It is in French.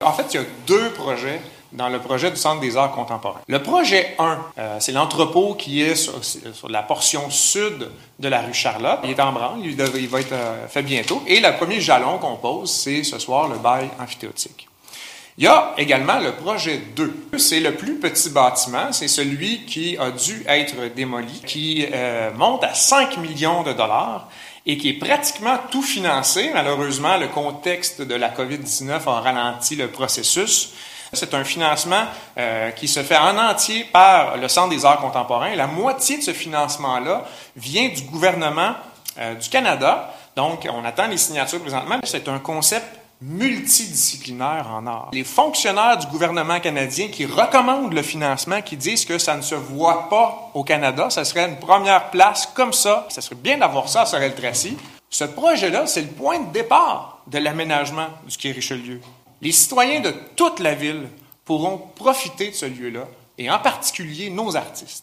En fait, il y a deux projets dans le projet du Centre des arts contemporains. Le projet 1, c'est l'entrepôt qui est sur la portion sud de la rue Charlotte. Il est en branle, il va être fait bientôt. Et le premier jalon qu'on pose, c'est ce soir le bail amphithéotique. Il y a également le projet 2. C'est le plus petit bâtiment, c'est celui qui a dû être démoli, qui monte à 5 millions de dollars et qui est pratiquement tout financé. Malheureusement, le contexte de la COVID-19 a ralenti le processus. C'est un financement qui se fait en entier par le Centre des arts contemporains. La moitié de ce financement-là vient du gouvernement du Canada. Donc, on attend les signatures présentement. C'est un concept multidisciplinaire en art. Les fonctionnaires du gouvernement canadien qui recommandent le financement, qui disent que ça ne se voit pas au Canada, ça serait une première place comme ça serait bien d'avoir ça à Sorel-Tracy. Ce projet-là, c'est le point de départ de l'aménagement du quai Richelieu. Les citoyens de toute la ville pourront profiter de ce lieu-là, et en particulier nos artistes.